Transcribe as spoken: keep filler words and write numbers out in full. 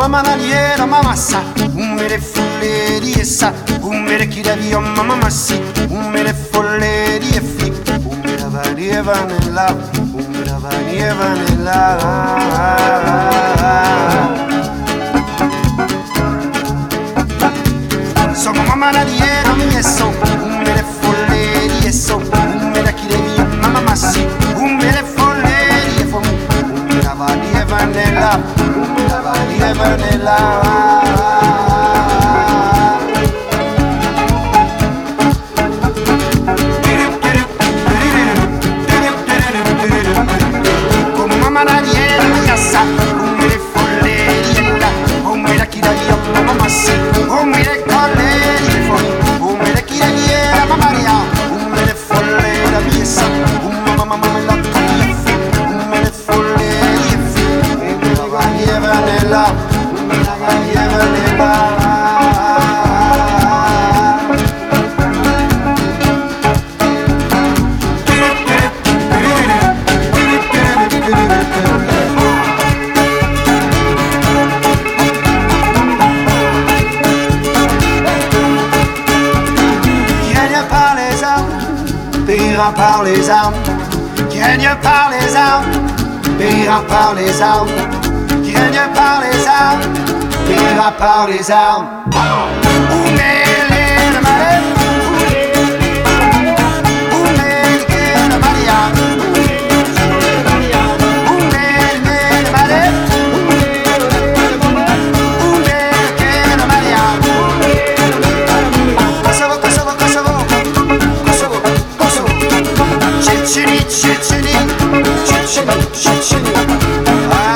mamma naliera mamassa, un mere folle di essa, un mere chi da via mamma massi, un mere folle di effi, un mere varieva nella, un mere varieva nella. Sono mamma naliera mi esso, un mere folle di esso, un mere chi da via mamma massi, un mere folle di effi, un mere varieva nella, un mere varieva nella. Par les armes, gagne par les armes, payera par les armes, gagne par les armes, payera par les armes. Où est le malheur? Où est le malheur? Où est le malheur? Où est le malheur? Kosovo, Kosovo, Kosovo, Kosovo, Kosovo. Chitchini, chitchini, chitchini, chitchini.